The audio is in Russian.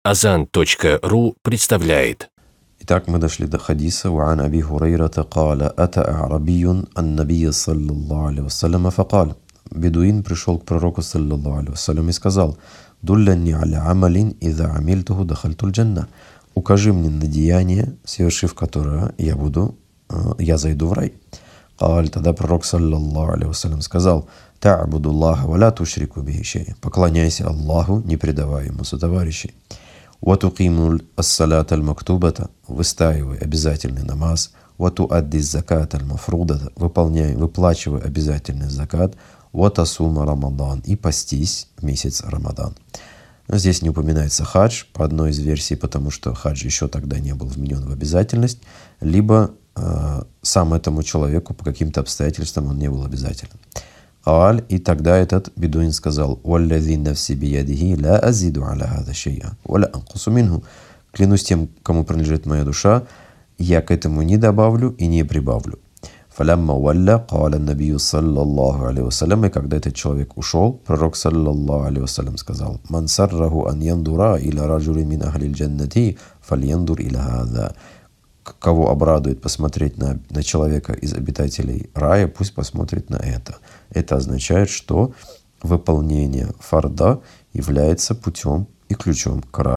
Azan.ru представляет. Итак, мы дошли до хадиса. وعن أبي هريرة قال أتى أعربي النبي صلى الله عليه وسلم فقال. Бедуин пришел к пророку саллаллаху алейхи вассалям и сказал: «Дулляни аля амалин иза амильтуху дахальтуль джанна». Укажи мне на деяние, совершив которое я зайду в рай. Каль, тогда пророк саллаллаху алейхи вассалям сказал: «Та'буду Аллаха ва ла тушрику бихи шай'ан». Поклоняйся Аллаху, не предавай ему сотоварищей. «Ватуқиму ас-салата аль-мактубата», выстаивай обязательный намаз. «Ватуадди закат аль-мафрудата», выплачивай обязательный закат. «Ватасума рамадан», и постись в месяц Рамадан. Но здесь не упоминается хадж, по одной из версий, потому что хадж еще тогда не был вменен в обязательность, либо сам этому человеку по каким-то обстоятельствам он не был обязателен. Аль, и тогда этот бедуин сказал: «Валлази нафси биядихи ла азиду аля хада шай'а, валя анкусу минху». Клянусь тем, кому принадлежит моя душа, я к этому не добавлю и не прибавлю. Фалямма валля каля набию саллаллаху алейхи вассалям, и когда этот человек ушел, пророк саллаллаху алейхи вассалям сказал: «Ман сарраху ан яндура иля раджули мин ахлиль джаннати, фальяндур иля хада». Кого обрадует посмотреть на человека из обитателей рая, пусть посмотрит на это. Это означает, что выполнение фарда является путем и ключом к раю.